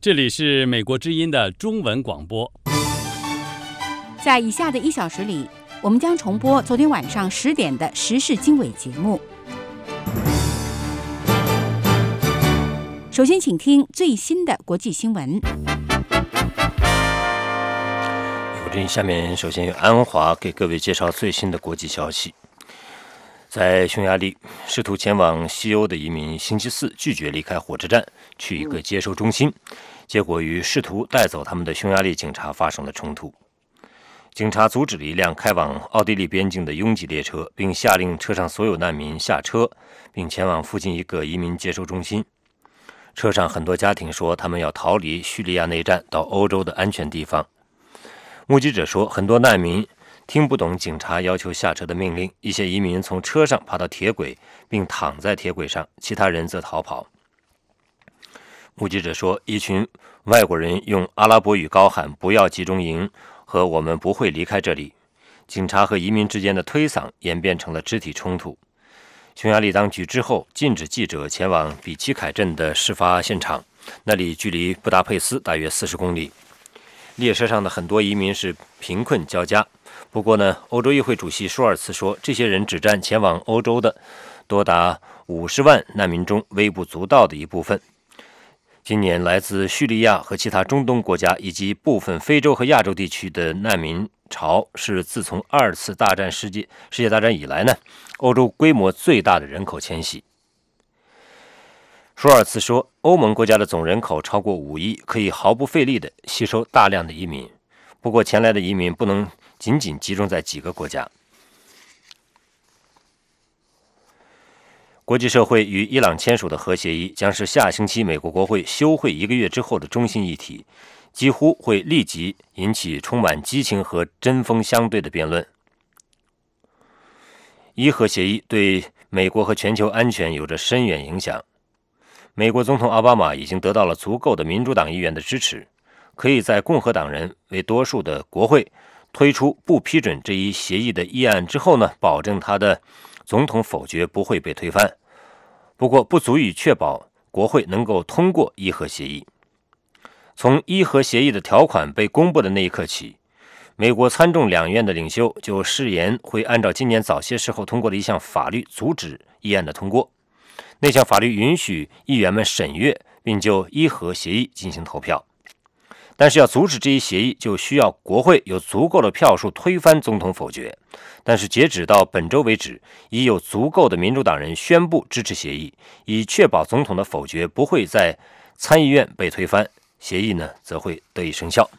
这里是美国之音的中文广播。 在以下的1小时里，我们将重播昨天晚上10点的时事经纬节目。首先，请听最新的国际新闻。 下面首先由安华给各位介绍最新的国际消息。在匈牙利，试图前往西欧的移民星期四拒绝离开火车站，去一个接收中心，结果与试图带走他们的匈牙利警察发生了冲突。警察阻止了一辆开往奥地利边境的拥挤列车，并下令车上所有难民下车，并前往附近一个移民接收中心。车上很多家庭说他们要逃离叙利亚内战，到欧洲的安全地方。目击者说，很多难民听不懂警察要求下车的命令，一些移民从车上爬到铁轨，并躺在铁轨上，其他人则逃跑。目击者说，一群外国人用阿拉伯语高喊“不要集中营”和“我们不会离开这里”。警察和移民之间的推搡演变成了肢体冲突。匈牙利当局之后禁止记者前往比奇凯镇的事发现场，那里距离布达佩斯大约40公里。列车上的很多移民是贫困交加，不过呢，欧洲议会主席舒尔茨说，这些人只占前往欧洲的多达50万难民中微不足道的一部分。今年来自叙利亚和其他中东国家以及部分非洲和亚洲地区的难民潮是自从2次世界大战以来呢，欧洲规模最大的人口迁徙。舒尔茨说，欧盟国家的总人口超过5亿，可以毫不费力地吸收大量的移民。不过，前来的移民不能仅仅集中在几个国家。国际社会与伊朗签署的核协议将是下星期美国国会休会1个月之后的中心议题，几乎会立即引起充满激情和针锋相对的辩论。伊核协议对美国和全球安全有着深远影响。美国总统奥巴马已经得到了足够的民主党议员的支持，可以在共和党人为多数的国会推出不批准这一协议的议案之后呢，保证他的总统否决不会被推翻。不过，不足以确保国会能够通过伊核协议。从伊核协议的条款被公布的那一刻起，美国参众两院的领袖就誓言会按照今年早些时候通过的一项法律阻止议案的通过。那项法律允许议员们审阅并就伊核协议进行投票，但是要阻止这一协议，就需要国会有足够的票数推翻总统否决。但是截止到本周为止，已有足够的民主党人宣布支持协议，以确保总统的否决不会在参议院被推翻，协议呢则会得以生效。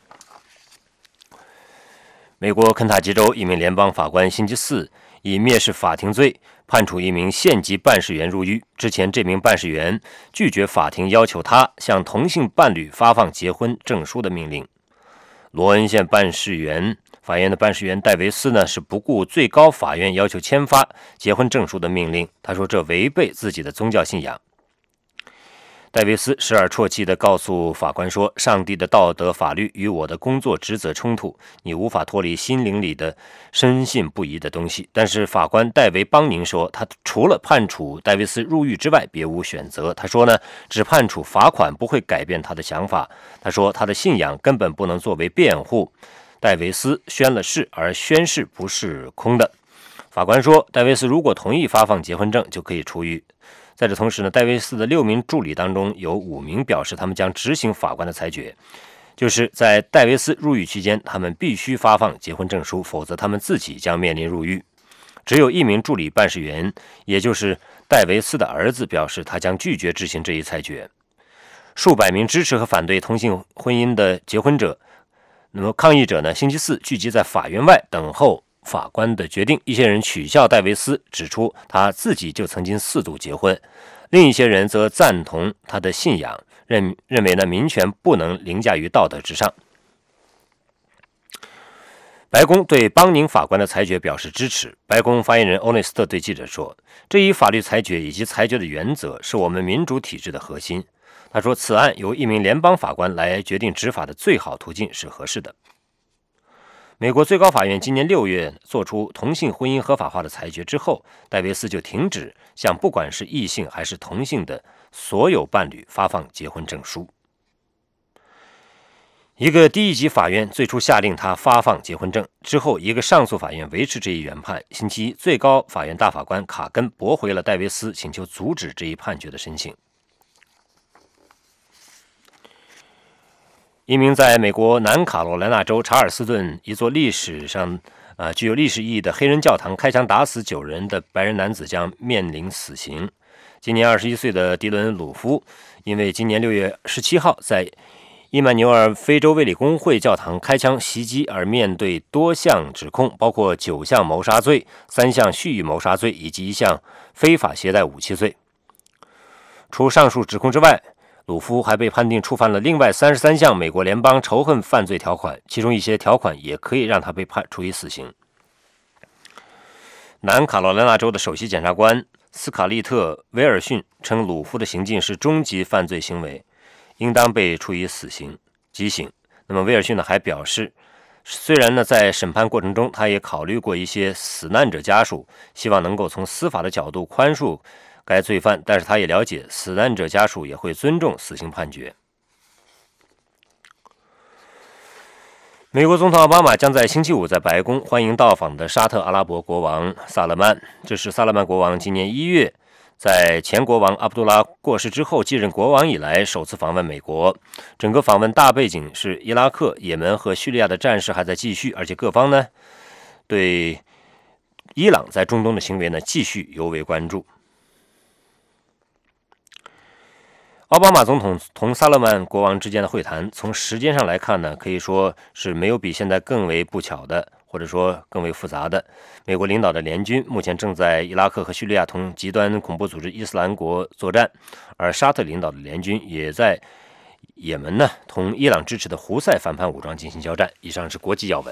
美国肯塔基州一名联邦法官星期四以蔑视法庭罪判处一名县级办事员入狱。之前，这名办事员拒绝法庭要求他向同性伴侣发放结婚证书的命令。罗恩县法院的办事员戴维斯呢，是不顾最高法院要求签发结婚证书的命令。他说这违背自己的宗教信仰。戴维斯时而啜泣地告诉法官说，上帝的道德法律与我的工作职责冲突，你无法脱离心灵里的深信不疑的东西。但是法官戴维邦宁说，他除了判处戴维斯入狱之外别无选择。他说呢，只判处罚款不会改变他的想法。他说他的信仰根本不能作为辩护。戴维斯宣了誓，而宣誓不是空的。法官说，戴维斯如果同意发放结婚证就可以出狱。在这同时呢，戴维斯的6名助理当中有5名表示他们将执行法官的裁决，就是在戴维斯入狱期间，他们必须发放结婚证书，否则他们自己将面临入狱。只有1名助理办事员，也就是戴维斯的儿子，表示他将拒绝执行这一裁决。数百名支持和反对同性婚姻的结婚者，那么抗议者呢，星期四聚集在法院外等候法官的决定。一些人取笑戴维斯，指出他自己就曾经4度结婚。另一些人则赞同他的信仰，认为呢，民权不能凌驾于道德之上。白宫对邦宁法官的裁决表示支持。白宫发言人欧内斯特对记者说，这一法律裁决以及裁决的原则是我们民主体制的核心。他说，此案由1名联邦法官来决定执法的最好途径是合适的。美国最高法院今年6月做出同性婚姻合法化的裁决之后，戴维斯就停止向不管是异性还是同性的所有伴侣发放结婚证书。 一个低一级法院最初下令他发放结婚证，之后一个上诉法院维持这一原判。星期一，最高法院大法官卡根驳回了戴维斯请求阻止这一判决的申请。一名在美国南卡罗来纳州查尔斯顿一座历史上具有历史意义的黑人教堂开枪打死9人的白人男子将面临死刑。今年21岁的迪伦·鲁夫因为今年6月17号在伊曼纽尔非洲卫理公会教堂开枪袭击而面对多项指控，包括9项谋杀罪、3项蓄意谋杀罪以及1项非法携带武器罪。除上述指控之外，鲁夫还被判定触犯了另外33项美国联邦仇恨犯罪条款，其中一些条款也可以让他被处以死刑。南卡罗来纳州的首席检察官斯卡利特·威尔逊称，鲁夫的行径是终极犯罪行为，应当被处以死刑极刑。那么威尔逊呢还表示，虽然呢在审判过程中他也考虑过一些死难者家属，希望能够从司法的角度宽恕该罪犯，但是他也了解死难者家属也会尊重死刑判决。美国总统奥巴马将在星期五在白宫欢迎到访的沙特阿拉伯国王萨勒曼，这是萨勒曼国王今年1月在前国王阿卜杜拉过世之后继任国王以来首次访问美国。整个访问大背景是伊拉克、也门和叙利亚的战事还在继续，而且各方呢对伊朗在中东的行为呢继续尤为关注。奥巴马总统同萨勒曼国王之间的会谈，从时间上来看呢，可以说是没有比现在更为不巧的，或者说更为复杂的。美国领导的联军目前正在伊拉克和叙利亚同极端恐怖组织伊斯兰国作战，而沙特领导的联军也在也门呢同伊朗支持的胡塞反叛武装进行交战。以上是国际要闻。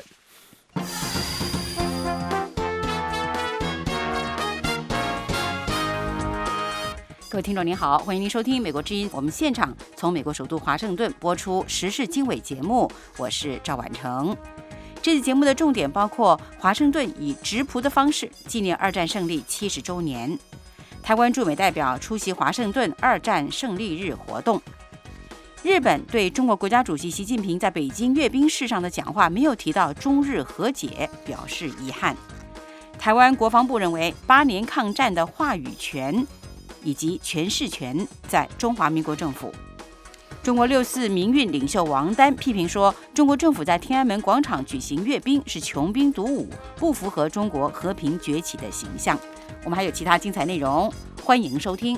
各位听众您好，欢迎您收听美国之音，我们现场从美国首都华盛顿播出时事经纬节目，我是赵婉成。这次节目的重点包括华盛顿以直朴的方式纪念2战胜利70周年，台湾驻美代表出席华盛顿2战胜利日活动，日本对中国国家主席习近平在北京阅兵式上的讲话没有提到中日和解表示遗憾，台湾国防部认为8年抗战的话语权以及诠释权在中华民国政府。中国6·4民运领袖王丹批评说，中国政府在天安门广场举行阅兵是穷兵黩武，不符合中国和平崛起的形象。我们还有其他精彩内容，欢迎收听。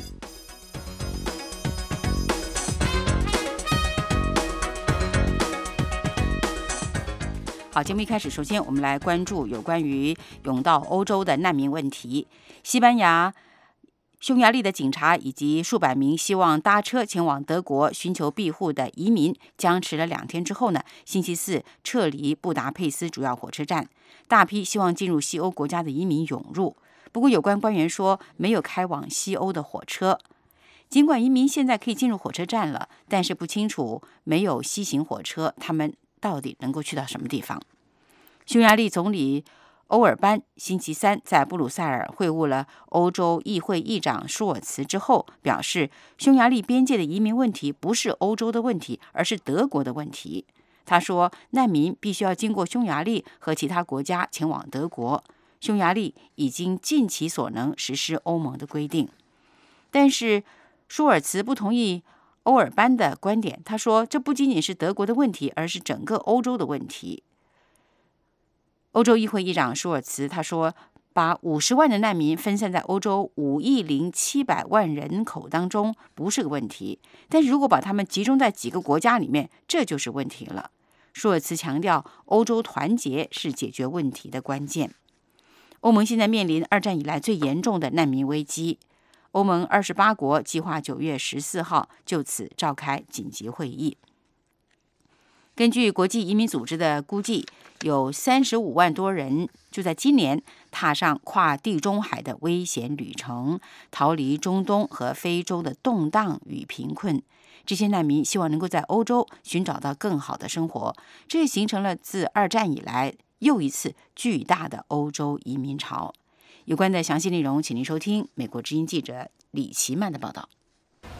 好，节目一开始，首先我们来关注有关于涌到欧洲的难民问题。西班牙、匈牙利的警察以及数百名希望搭车前往德国寻求庇护的移民僵持了2天之后呢，星期四撤离布达佩斯主要火车站，大批希望进入西欧国家的移民涌入。不过有关官员说没有开往西欧的火车。尽管移民现在可以进入火车站了，但是不清楚没有西行火车，他们到底能够去到什么地方。匈牙利总理欧尔班星期三在布鲁塞尔会晤了欧洲议会议长舒尔茨之后，表示匈牙利边界的移民问题不是欧洲的问题，而是德国的问题。他说，难民必须要经过匈牙利和其他国家前往德国，匈牙利已经尽其所能实施欧盟的规定。但是舒尔茨不同意欧尔班的观点，他说这不仅仅是德国的问题，而是整个欧洲的问题。欧洲议会议长舒尔茨他说，把50万的难民分散在欧洲5亿700万人口当中不是个问题，但是如果把他们集中在几个国家里面，这就是问题了。舒尔茨强调，欧洲团结是解决问题的关键。欧盟现在面临2战以来最严重的难民危机，欧盟28国计划9月14号就此召开紧急会议。根据国际移民组织的估计，有35万多人就在今年踏上跨地中海的危险旅程，逃离中东和非洲的动荡与贫困。这些难民希望能够在欧洲寻找到更好的生活，这也形成了自2战以来又一次巨大的欧洲移民潮。有关的详细内容，请您收听美国之音记者李奇曼的报道。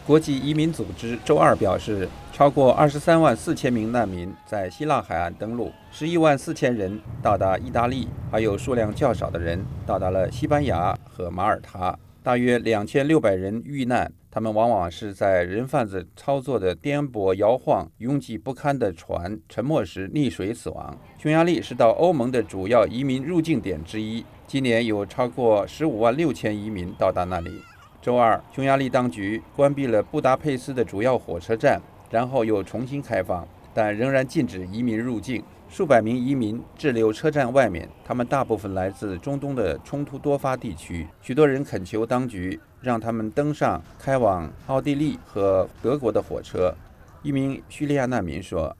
国际移民组织周二表示，超过23万4千名难民在希腊海岸登陆，11万4千人到达意大利，还有数量较少的人到达了西班牙和马耳他。大约2600人遇难，他们往往是在人贩子操作的颠簸摇晃、拥挤不堪的船沉没时溺水死亡。匈牙利是到欧盟的主要移民入境点之一，今年有超过15万6千移民到达那里。周二，匈牙利当局关闭了布达佩斯的主要火车站，然后又重新开放，但仍然禁止移民入境。数百名移民滞留车站外面，他们大部分来自中东的冲突多发地区。许多人恳求当局让他们登上开往奥地利和德国的火车。一名叙利亚难民说：“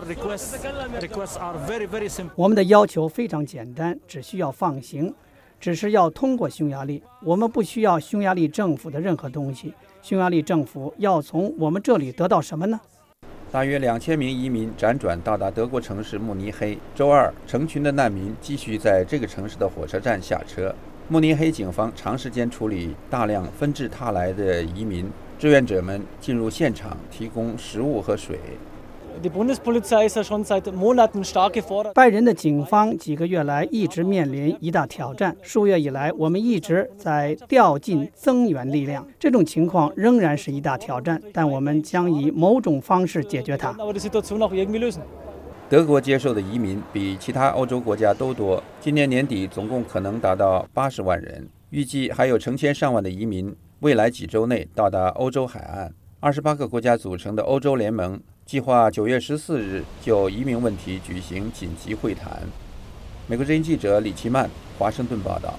我们的要求非常简单，只需要放行。只是要通过匈牙利，我们不需要匈牙利政府的任何东西。匈牙利政府要从我们这里得到什么呢？” 大约2000名移民辗转到达德国城市慕尼黑。周二，成群的难民继续在这个城市的火车站下车。慕尼黑警方长时间处理大量纷至沓来的移民，志愿者们进入现场提供食物和水。 拜仁的警方几个月来一直面临一大挑战。数月以来，我们一直在调进增援力量，这种情况仍然是一大挑战，但我们将以某种方式解决它。 德国接受的移民比其他欧洲国家都多，今年年底总共可能达到80万人，预计还有成千上万的移民未来几周内到达欧洲海岸。28个国家组成的欧洲联盟计划9月14日就移民问题举行紧急会谈。美国之音记者李奇曼，华盛顿报道。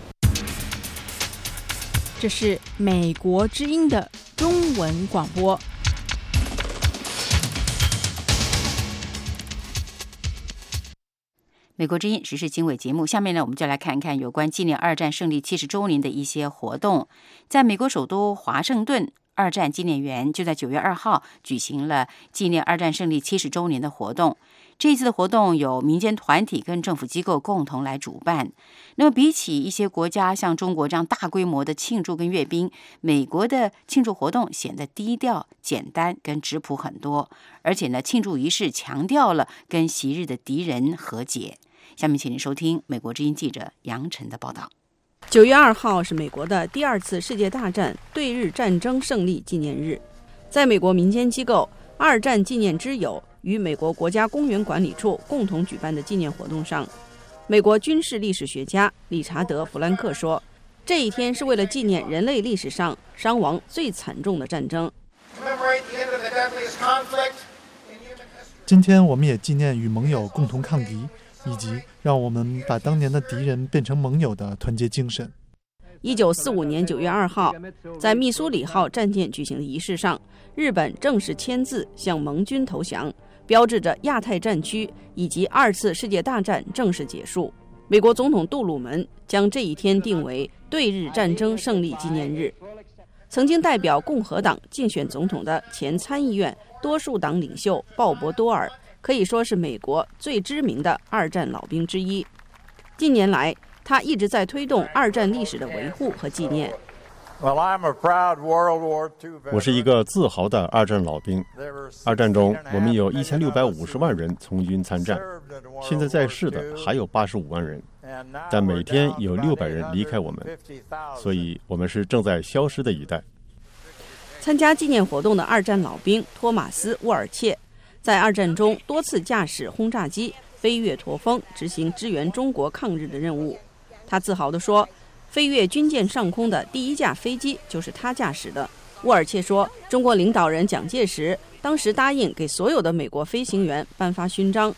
这是美国之音的中文广播。 美国之音时事经纬节目，下面呢，我们就来看看有关纪念二战胜利70周年的一些活动。在美国首都华盛顿，二战纪念园就在9月2号举行了纪念二战胜利70周年的活动。这一次的活动有民间团体跟政府机构共同来主办。那么比起一些国家像中国这样大规模的庆祝跟阅兵，美国的庆祝活动显得低调、简单跟质朴很多。而且呢，庆祝仪式强调了跟昔日的敌人和解。下面请您收听美国之音记者杨晨的报道。 9月2号是美国的第2次世界大战对日战争胜利纪念日。在美国民间机构二战纪念之友与美国国家公园管理处共同举办的纪念活动上，美国军事历史学家理查德·弗兰克说，这一天是为了纪念人类历史上伤亡最惨重的战争。 今天我们也纪念与盟友共同抗敌，以及让我们把当年的敌人变成盟友的团结精神。 1945年9月2号，在密苏里号战舰举行的仪式上，日本正式签字向盟军投降，标志着亚太战区以及2次世界大战正式结束。美国总统杜鲁门将这一天定为对日战争胜利纪念日。曾经代表共和党竞选总统的前参议院多数党领袖鲍勃·多尔可以说是美国最知名的二战老兵之一。近年来，他一直在推动二战历史的维护和纪念。 我是一个自豪的二战老兵。二战中，我们有1650万人从军参战，现在在世的还有85万人，但每天有600人离开我们，所以我们是正在消失的一代。 参加纪念活动的二战老兵托马斯·沃尔切，在二战中多次驾驶轰炸机飞越驼峰，执行支援中国抗日的任务。他自豪地说，飞越军舰上空的第一架飞机就是他驾驶的。沃尔切说，中国领导人蒋介石当时答应给所有的美国飞行员颁发勋章。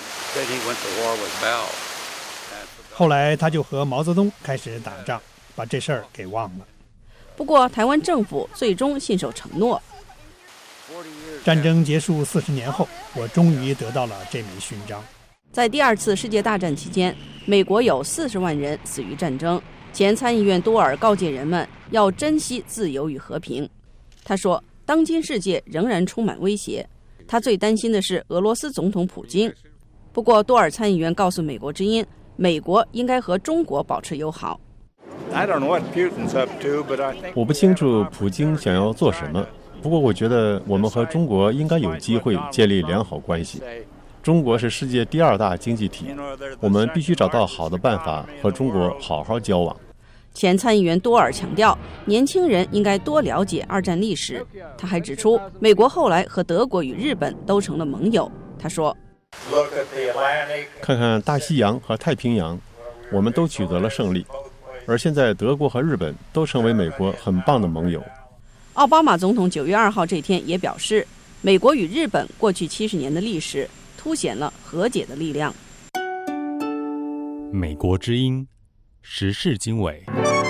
后来他就和毛泽东开始打仗，把这事儿给忘了。 不过台湾政府最终信守承诺。 战争结束40年后，我终于得到了这枚勋章。 在第2次世界大战期间，美国有40万人死于战争。前参议院多尔告诫人们要珍惜自由与和平。他说，当今世界仍然充满威胁，他最担心的是俄罗斯总统普京。不过多尔参议员告诉美国之音，美国应该和中国保持友好。 我不清楚普京想要做什么， 不过我觉得我们和中国应该有机会建立良好关系。中国是世界第2大经济体，我们必须找到好的办法和中国好好交往。 前参议员多尔强调，年轻人应该多了解二战历史。他还指出，美国后来和德国与日本都成了盟友。他说， 看看大西洋和太平洋，我们都取得了胜利，而现在德国和日本都成为美国很棒的盟友。 奥巴马总统9月2号这天也表示，美国与日本过去70年的历史凸显了和解的力量。 美国之音时事经纬。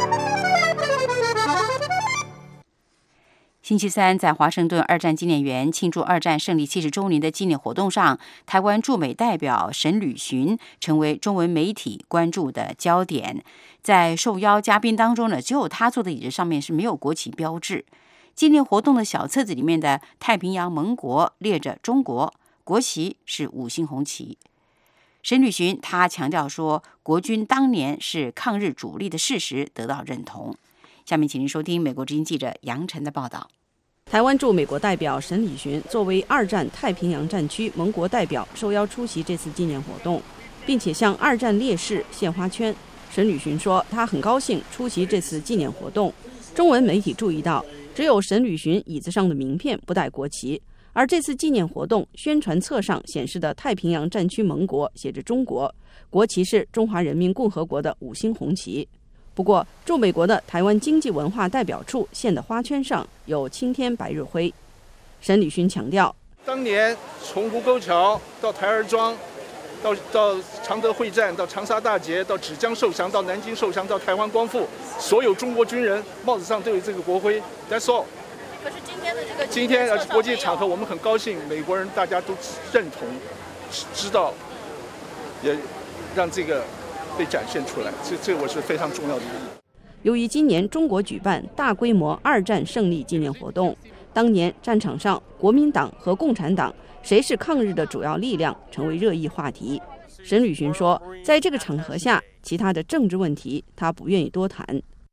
星期三，在华盛顿二战纪念园庆祝二战胜利70周年的纪念活动上，台湾驻美代表沈履巡成为中文媒体关注的焦点。在受邀嘉宾当中呢，只有他坐的椅子上面是没有国旗标志。纪念活动的小册子里面的太平洋盟国列着中国，国旗是5星红旗。沈履巡他强调说，国军当年是抗日主力的事实得到认同。下面请您收听美国之音记者杨晨的报道。 台湾驻美国代表沈履巡作为二战太平洋战区盟国代表受邀出席这次纪念活动，并且向二战烈士献花圈。沈履巡说，他很高兴出席这次纪念活动。中文媒体注意到，只有沈履巡椅子上的名片不带国旗，而这次纪念活动宣传册上显示的太平洋战区盟国写着中国，国旗是中华人民共和国的5星红旗。不过，驻美国的台湾经济文化代表处献的花圈上有青天白日辉。沈履巡强调， 当年从吴沟桥到台儿庄，到常德会战，到长沙大捷，到芷江受降，到南京受降，到台湾光复，所有中国军人帽子上都有这个国徽。That's all。 可是今天国际场合，我们很高兴，美国人大家都认同、知道，也让这个被展现出来，这我是非常重要的意义。 由于今年中国举办大规模二战胜利纪念活动，当年战场上国民党和共产党谁是抗日的主要力量成为热议话题。沈履巡说，在这个场合下，其他的政治问题他不愿意多谈。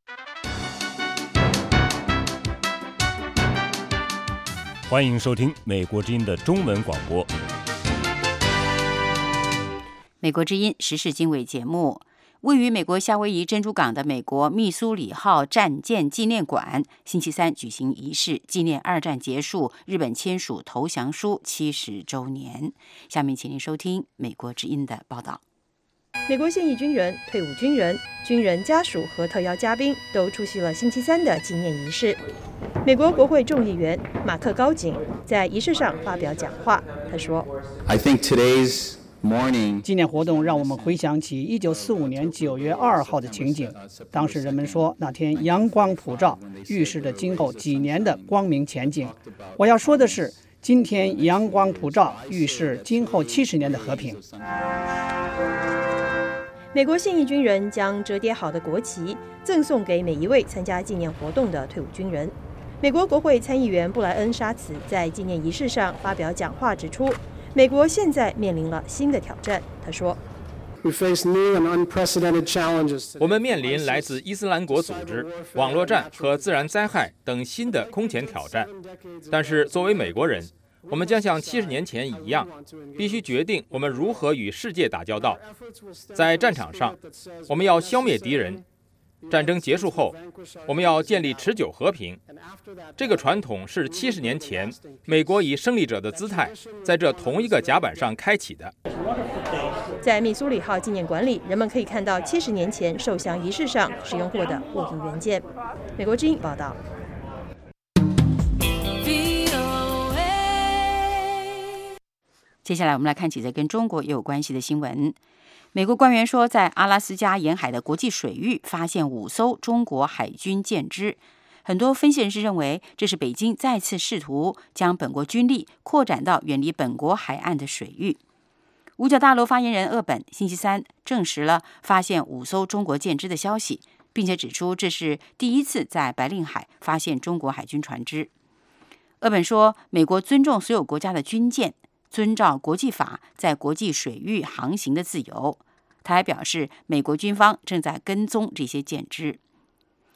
欢迎收听美国之音的中文广播。 美国之音时事经纬节目，位于美国夏威夷珍珠港的美国密苏里号战舰纪念馆星期三举行仪式，纪念二战结束，日本签署投降书70周年。下面请您收听美国之音的报道。 美国现役军人、退伍军人、军人家属和特邀嘉宾都出席了星期三的纪念仪式。美国国会众议员马克·高景在仪式上发表讲话，他说 I think today's 纪念活动让我们回想起1945年9月2号的情景。当时人们说那天阳光普照，预示着今后几年的光明前景。我要说的是，今天阳光普照，预示今后70年的和平。 美国现役军人将折叠好的国旗赠送给每一位参加纪念活动的退伍军人。美国国会参议员布莱恩·沙茨在纪念仪式上发表讲话，指出美国现在面临了新的挑战。他说， 我们面临来自伊斯兰国组织、网络战和自然灾害等新的空前挑战。但是作为美国人，我们将像70年前一样，必须决定我们如何与世界打交道。在战场上，我们要消灭敌人。战争结束后，我们要建立持久和平。这个传统是70年前美国以胜利者的姿态，在这同一个甲板上开启的。 在密苏里号纪念馆里，人们可以看到70年前受降仪式上使用过的握柄元件。美国之音报道。 接下来我们来看几则跟中国也有关系的新闻。美国官员说，在阿拉斯加沿海的国际水域发现5艘中国海军舰只。很多分析人士认为，这是北京再次试图将本国军力扩展到远离本国海岸的水域。五角大楼发言人鄂本星期三证实了发现5艘中国舰只的消息，并且指出这是第一次在白令海发现中国海军船只。鄂本说，美国尊重所有国家的军舰，遵照国际法在国际水域航行的自由。他还表示，美国军方正在跟踪这些舰只。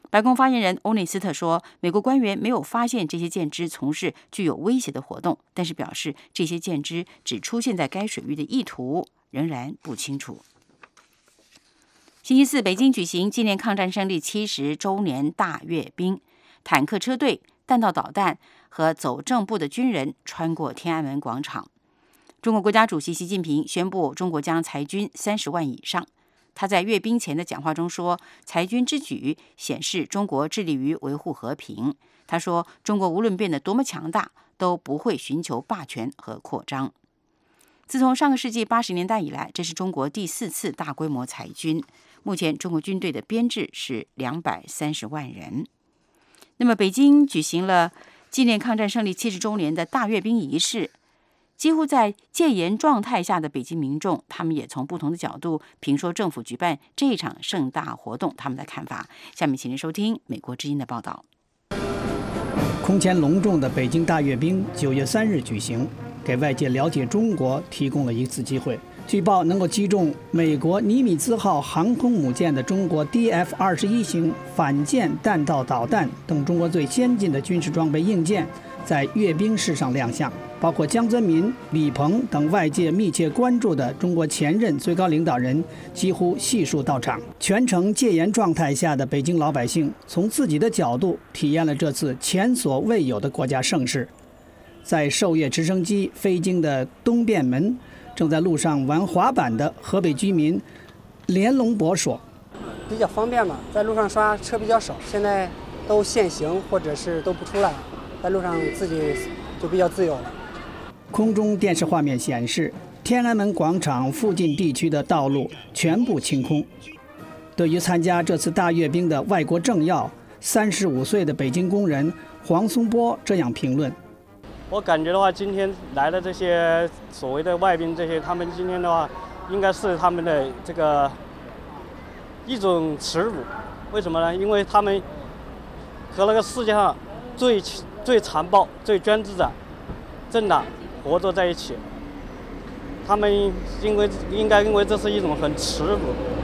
白宫发言人欧内斯特说，美国官员没有发现这些舰只从事具有威胁的活动，但是表示这些舰只只出现在该水域的意图仍然不清楚。星期四，北京举行纪念抗战胜利70周年大阅兵，坦克车队、弹道导弹和走正步的军人穿过天安门广场。中国国家主席习近平宣布，中国将裁军30万以上。他在阅兵前的讲话中说，裁军之举显示中国致力于维护和平。他说，中国无论变得多么强大，都不会寻求霸权和扩张。自从上个世纪80年代以来，这是中国第4次大规模裁军。目前，中国军队的编制是230万人。那么，北京举行了纪念抗战胜利70周年的大阅兵仪式。几乎在戒严状态下的北京民众，他们也从不同的角度评说政府举办这一场盛大活动他们的看法。下面请您收听美国之音的报道。 空前隆重的北京大阅兵9月3日举行，给外界了解中国提供了一次机会。据报，能够击中美国尼米兹号航空母舰的中国 DF-21型反舰弹道导弹等中国最先进的军事装备硬件在阅兵式上亮相，包括江泽民、李鹏等外界密切关注的中国前任最高领导人几乎悉数到场。全程戒严状态下的北京老百姓，从自己的角度体验了这次前所未有的国家盛事。在授阅直升机飞经的东便门，正在路上玩滑板的河北居民连龙博说：“ 比较方便嘛，在路上刷车比较少，现在都限行或者是都不出来，在路上自己就比较自由了。” 空中电视画面显示，天安门广场附近地区的道路全部清空。对于参加这次大阅兵的外国政要，35岁的北京工人黄松波这样评论：“ 我感觉的话，今天来的这些所谓的外宾，这些他们今天的话，应该是他们的这个一种耻辱。为什么呢？因为他们和那个世界上最残暴、最专制的政党合作在一起，他们应该认为这是一种很耻辱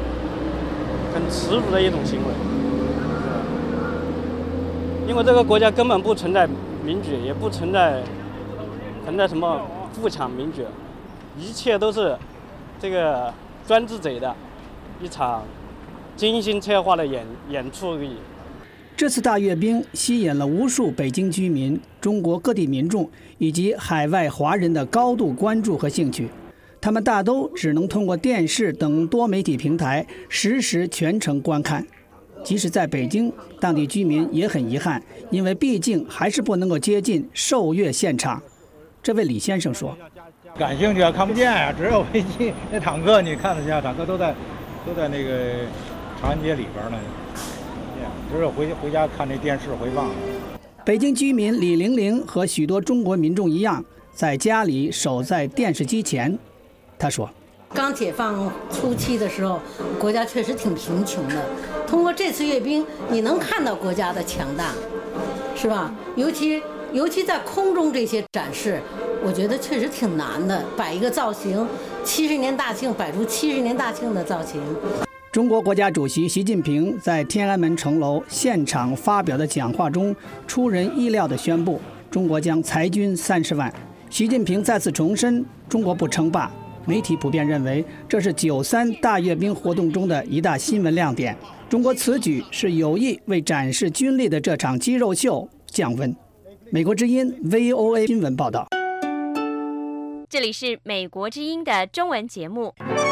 的一种行为。因为这个国家根本不存在民主，也不存在什么富强民主，一切都是这个专制者的一场精心策划的演出而已。” 这次大阅兵吸引了无数北京居民、中国各地民众以及海外华人的高度关注和兴趣。他们大都只能通过电视等多媒体平台实时全程观看。即使在北京，当地居民也很遗憾，因为毕竟还是不能够接近受阅现场。这位李先生说：“ 感兴趣啊，看不见呀，只有飞机，那坦克你看得见，坦克都在那个长安街里边呢。只有回家看那电视回放。” 北京居民李玲玲和许多中国民众一样，在家里守在电视机前。她说：“ 刚解放初期的时候，国家确实挺贫穷的。通过这次阅兵，你能看到国家的强大，是吧？尤其在空中这些展示，我觉得确实挺难的。摆一个造型，70年大庆，摆出70年大庆的造型。” 中国国家主席习近平在天安门城楼现场发表的讲话中，出人意料地宣布，中国将裁军30万。习近平再次重申，中国不称霸。媒体普遍认为，这是93大阅兵活动中的一大新闻亮点。中国此举是有意为展示军力的这场肌肉秀降温。美国之音 VOA 新闻报道。 这里是美国之音的中文节目。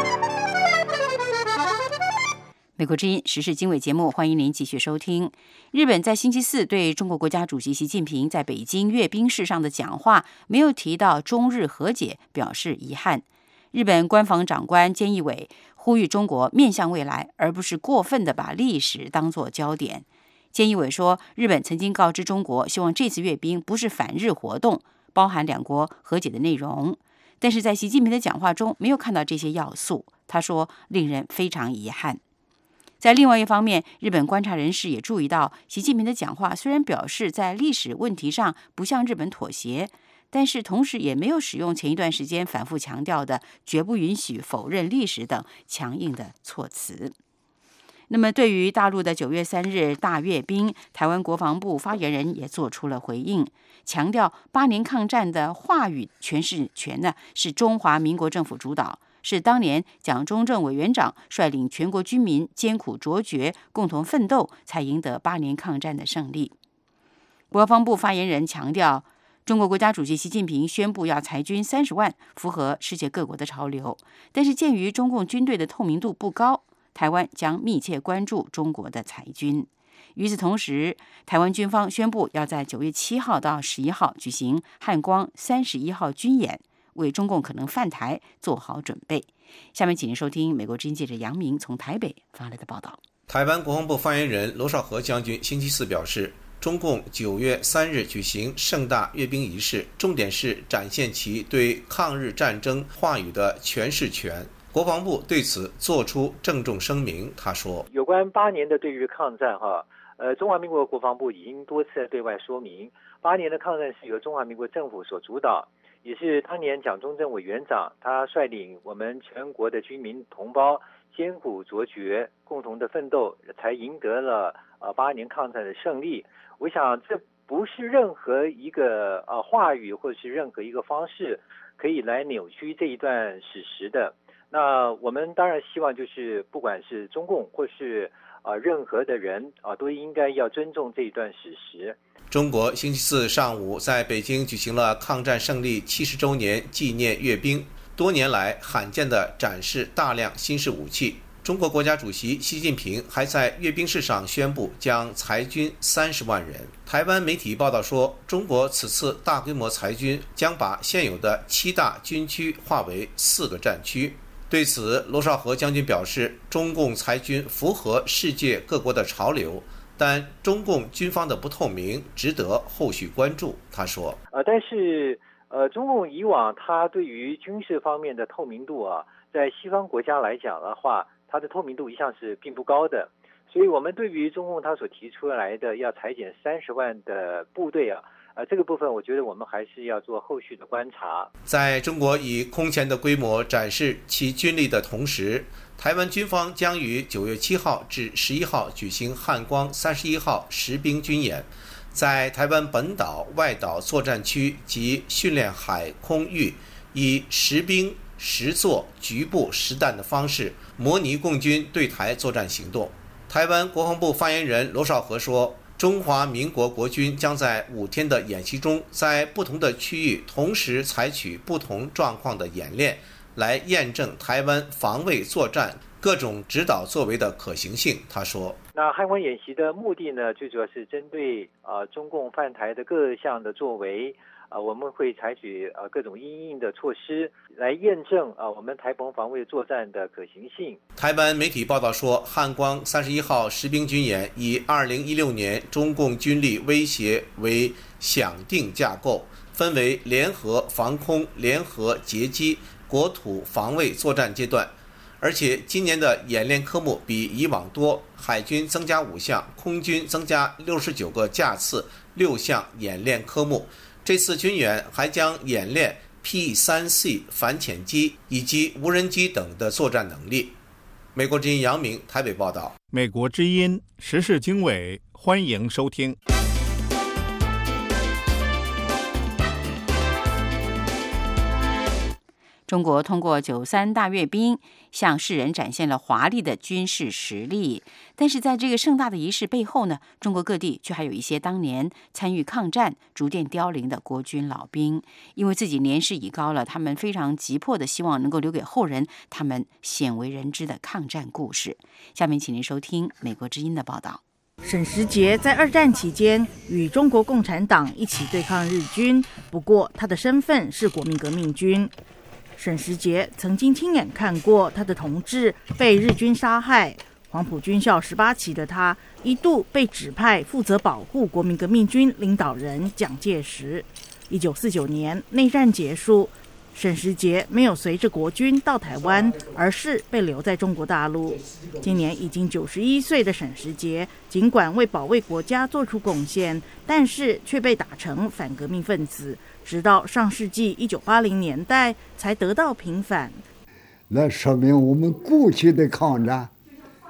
美国之音时事经纬节目，欢迎您继续收听。日本在星期四对中国国家主席习近平在北京阅兵式上的讲话没有提到中日和解，表示遗憾。日本官房长官菅义伟呼吁中国面向未来，而不是过分地把历史当作焦点。菅义伟说，日本曾经告知中国，希望这次阅兵不是反日活动，包含两国和解的内容。但是在习近平的讲话中没有看到这些要素，他说令人非常遗憾。在另外一方面，日本观察人士也注意到，习近平的讲话虽然表示在历史问题上不向日本妥协，但是同时也没有使用前一段时间反复强调的绝不允许否认历史等强硬的措辞。 那么，对于大陆的9月3日大阅兵，台湾国防部发言人也做出了回应，强调8年抗战的话语诠释权呢是中华民国政府主导，是当年蒋中正委员长率领全国军民艰苦卓绝，共同奋斗，才赢得8年抗战的胜利。国防部发言人强调，中国国家主席习近平宣布要裁军30万，符合世界各国的潮流。但是鉴于中共军队的透明度不高，台湾将密切关注中国的裁军。与此同时，台湾军方宣布要在9月7号到11号举行汉光31号军演，为中共可能犯台做好准备。下面请您收听美国之音记者杨明从台北发来的报道。 台湾国防部发言人罗绍和将军星期四表示，中共9月3日举行盛大阅兵仪式，重点是展现其对抗日战争话语的诠释权。国防部对此作出郑重声明，他说：“ 有关8年的对日抗战，中华民国国防部已经多次对外说明，8年的抗战是由中华民国政府所主导，也是当年蒋中正委员长他率领我们全国的军民同胞艰苦卓绝，共同的奋斗，才赢得了8年抗战的胜利。我想这不是任何一个话语或者是任何一个方式可以来扭曲这一段史实的。那我们当然希望就是不管是中共或是任何的人都应该要尊重这一段史实。” 中国星期四上午在北京举行了抗战胜利70周年纪念阅兵，多年来罕见地展示大量新式武器。中国国家主席习近平还在阅兵式上宣布将裁军30万人。台湾媒体报道说，中国此次大规模裁军将把现有的7大军区划为4个战区。对此，罗绍和将军表示，中共裁军符合世界各国的潮流，但中共军方的不透明值得后续关注。他说：“ 但是中共以往他对于军事方面的透明度在西方国家来讲的话，它的透明度一向是并不高的。所以我们对于中共他所提出来的要裁减30万的部队这个部分我觉得我们还是要做后续的观察。” 在中国以空前的规模展示其军力的同时，台湾军方将于9月7号至11号举行汉光31号实兵军演，在台湾本岛、外岛作战区及训练海空域，以实兵实作局部实弹的方式模拟共军对台作战行动。台湾国防部发言人罗绍和说，中华民国国军将在5天的演习中，在不同的区域同时采取不同状况的演练，来验证台湾防卫作战各种指导作为的可行性。他说：“ 那汉光演习的目的呢，最主要是针对中共犯台的各项的作为。我们会采取各种因应的措施来验证我们台澎防卫作战的可行性。” 台湾媒体报道说，汉光31号实兵军演以2016年中共军力威胁为响定架构，分为联合防空、联合截击、国土防卫作战阶段。而且今年的演练科目比以往多，海军增加5项，空军增加69个架次，6项演练科目。这次军演还将演练 P3C 反潜机以及无人机等的作战能力。美国之音杨明台北报道。 美国之音时事经纬，欢迎收听。 中国通过93大阅兵向世人展现了华丽的军事实力，但是在这个盛大的仪式背后呢，中国各地却还有一些当年参与抗战逐渐凋零的国军老兵，因为自己年事已高了，他们非常急迫的希望能够留给后人他们鲜为人知的抗战故事。下面请您收听美国之音的报道。 沈时杰在2战期间与中国共产党一起对抗日军，不过他的身份是国民革命军。沈时杰曾经亲眼看过他的同志被日军杀害，黄埔军校18期的他一度被指派负责保护国民革命军领导人蒋介石。1949年内战结束，沈时杰没有随着国军到台湾，而是被留在中国大陆。今年已经91岁的沈时杰，尽管为保卫国家做出贡献，但是却被打成反革命分子，直到上世纪1980年代才得到平反。 那说明我们过去的抗战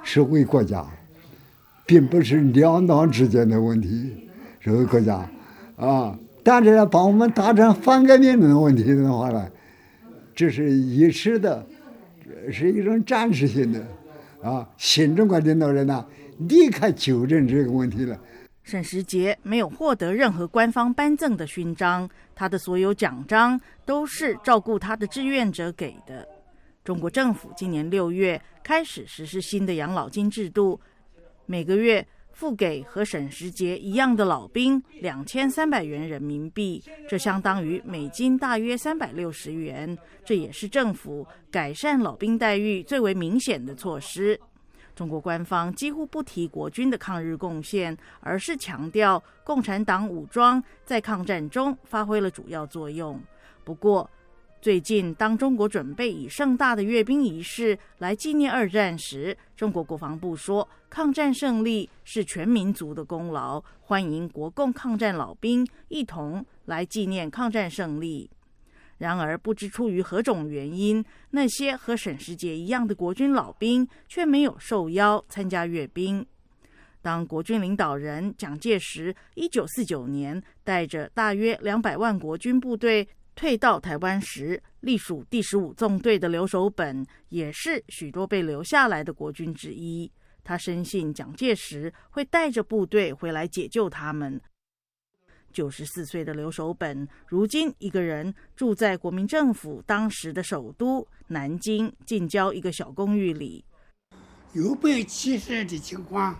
是为国家，并不是两党之间的问题，是为国家啊。但是帮我们达成反革命的问题的话呢，这是一时的，是一种暂时性的啊。新中国领导人呢，立刻纠正这个问题了。 沈时杰没有获得任何官方颁赠的勋章，他的所有奖章都是照顾他的志愿者给的。中国政府今年6月开始实施新的养老金制度，每个月付给和沈时杰一样的老兵2300元人民币，这相当于美金大约360元。这也是政府改善老兵待遇最为明显的措施。中国官方几乎不提国军的抗日贡献，而是强调共产党武装在抗战中发挥了主要作用。不过，最近当中国准备以盛大的阅兵仪式来纪念二战时，中国国防部说，抗战胜利是全民族的功劳，欢迎国共抗战老兵一同来纪念抗战胜利。然而，不知出于何种原因，那些和沈时杰一样的国军老兵却没有受邀参加阅兵。当国军领导人蒋介石1949年带着大约200万国军部队退到台湾时，隶属第15纵队的刘守本也是许多被留下来的国军之一。他深信蒋介石会带着部队回来解救他们。94岁的刘守本如今一个人住在国民政府当时的首都南京近郊一个小公寓里。 有被歧视的情况，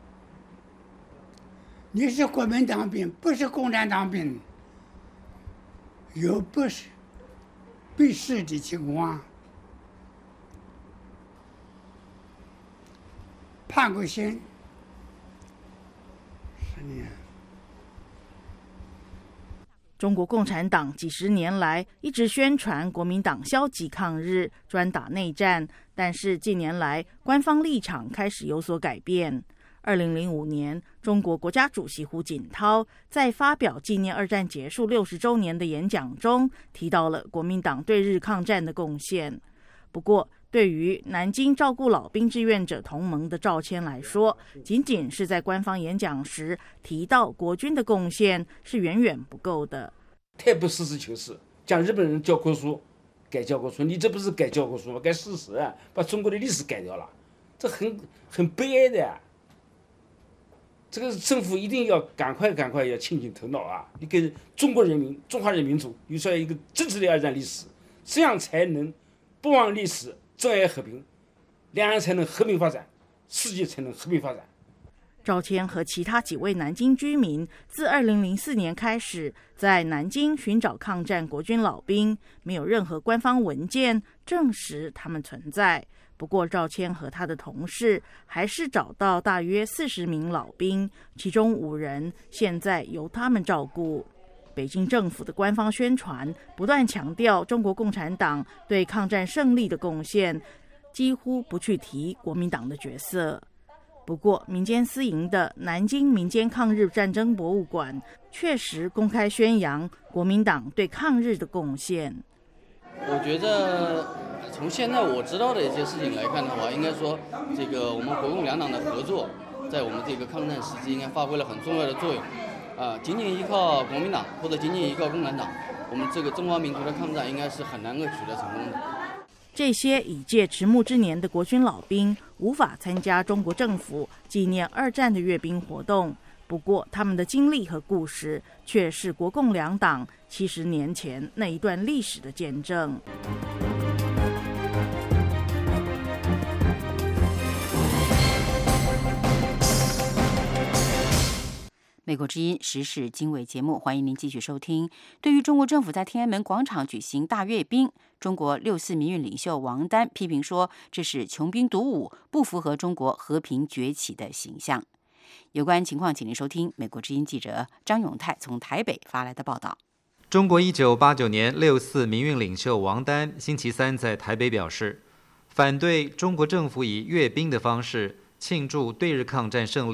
你是国民党兵，不是共产党兵，有不是被视的情况，判过刑10年。 中国共产党几十年来一直宣传国民党消极抗日，专打内战，但是近年来官方立场开始有所改变。2005年，中国国家主席胡锦涛在发表纪念二战结束60周年的演讲中，提到了国民党对日抗战的贡献。不过，对于南京照顾老兵志愿者同盟的赵谦来说，仅仅是在官方演讲时提到国军的贡献是远远不够的。 太不实事求是，讲日本人教科书改教科书，你这不是改教科书吗？改事实啊，把中国的历史改掉了，这很悲哀的呀。这个政府一定要赶快要清醒头脑啊！你给中国人民、中华人民族留下一个真实的二战历史，这样才能不忘历史，珍爱和平，两岸才能和平发展，世界才能和平发展。 赵谦和其他几位南京居民自2004年开始在南京寻找抗战国军老兵，没有任何官方文件证实他们存在。不过赵谦和他的同事还是找到大约40名老兵，其中5人现在由他们照顾。北京政府的官方宣传不断强调中国共产党对抗战胜利的贡献，几乎不去提国民党的角色。不过民间私营的南京民间抗日战争博物馆确实公开宣扬国民党对抗日的贡献。 我觉得从现在我知道的一些事情来看的话，应该说这个我们国共两党的合作在我们这个抗战时期应该发挥了很重要的作用。仅仅依靠国民党或者仅仅依靠共产党，我们这个中华民族的抗战应该是很难够取得成功的。 这些已届迟暮之年的国军老兵无法参加中国政府纪念二战的阅兵活动，不过他们的经历和故事却是国共两党70年前那一段历史的见证。 美国之音时事经纬节目，欢迎您继续收听。对于中国政府在天安门广场举行大阅兵，中国6·4民运领袖王丹批评说，这是穷兵黩武，不符合中国和平崛起的形象。有关情况，请您收听美国之音记者张永泰从台北发来的报道。 中国1989年6·4民运领袖王丹星期三在台北表示，反对中国政府以阅兵的方式庆祝对日抗战胜利，